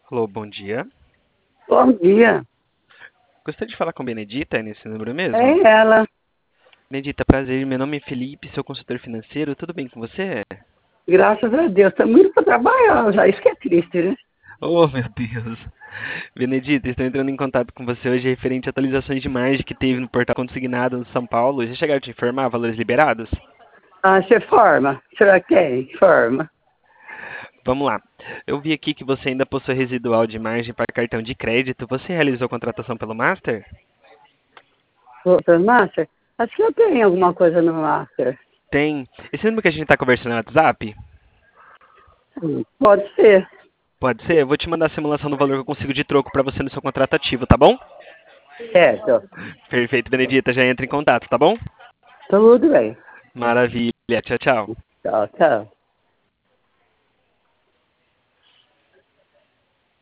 Alô, bom dia. Bom dia. Gostaria de falar com Benedita, é nesse número mesmo? É ela. Benedita, prazer. Meu nome é Felipe, sou consultor financeiro. Tudo bem com você? Graças a Deus. Estamos indo para trabalhar já. Isso que é triste, né? Oh, meu Deus. Benedita, estou entrando em contato com você hoje referente a atualizações de margem que teve no portal consignado no São Paulo. Já chegaram a te informar valores liberados? Ah, você forma. Será quem? Forma. Vamos lá. Eu vi aqui que você ainda possui residual de margem para cartão de crédito. Você realizou a contratação pelo Master? Doutor Master? Acho que eu tenho alguma coisa no Master. Tem. Esse número que a gente está conversando no WhatsApp? Pode ser. Pode ser? Eu vou te mandar a simulação do valor que eu consigo de troco para você no seu contrato ativo, tá bom? Certo. Perfeito, Benedita, já entra em contato, tá bom? Tudo bem. Maravilha, tchau, tchau. Tchau, tchau.